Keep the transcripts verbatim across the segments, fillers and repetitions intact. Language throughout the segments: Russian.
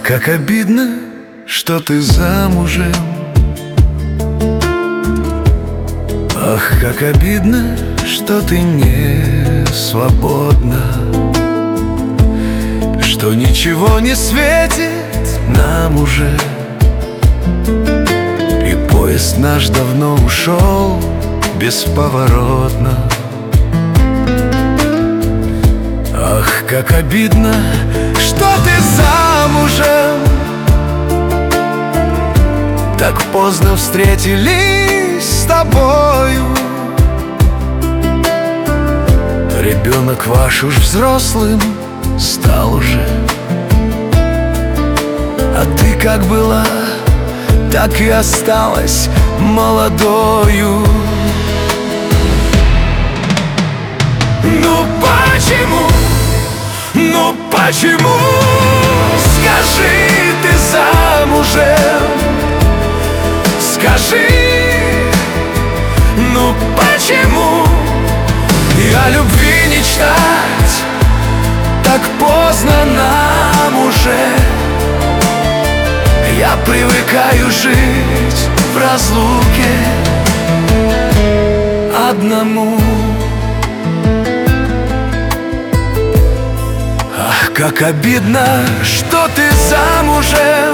как обидно, что ты замужем. Ах, как обидно, что ты не свободна, что ничего не светит нам уже, и поезд наш давно ушел бесповоротно. Ах, как обидно, что ты замужем. Так поздно встретились с тобою. Ребенок ваш уж взрослым стал уже, а ты как была, так и осталась молодою. Ну почему, ну почему, скажи, ты замужем? Скажи, ну почему и о любви мечтать так поздно нам уже? Я привыкаю жить в разлуке одному. Ах, как обидно, что ты замужем.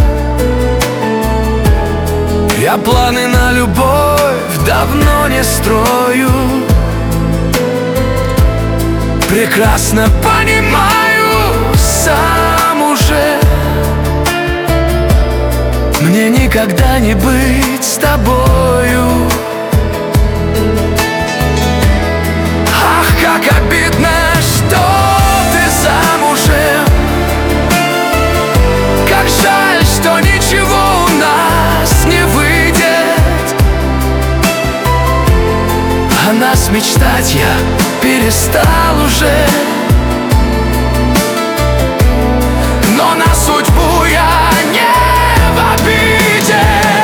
Я планы на любовь давно не строю. Прекрасно понимаю сам уже, мне никогда не быть с тобою. Ах, как обидно, что ты замужем. Как жаль, что ничего у нас не выйдет. О нас мечтать я перестал уже, но на судьбу я не в обиде.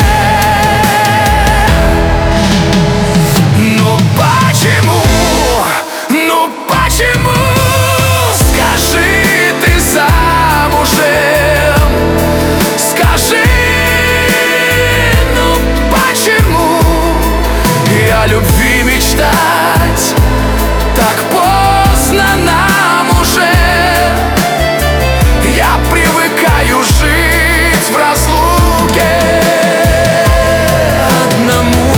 Ну почему, ну почему, скажи, ты замужем? Скажи, ну почему и о любви мечтать так поздно нам уже? Я привыкаю жить в разлуке одному.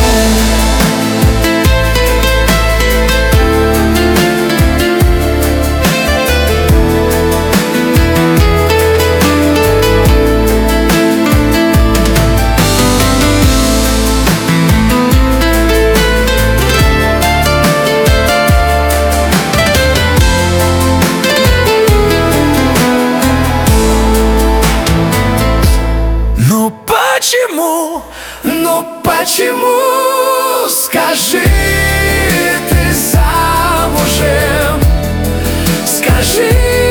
Почему, ну почему, скажи, ты замужем? Скажи,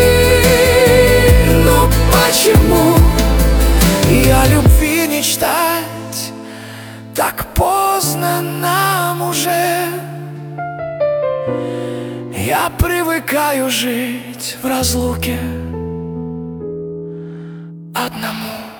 ну почему и о любви мечтать так поздно нам уже? Я привыкаю жить в разлуке одному.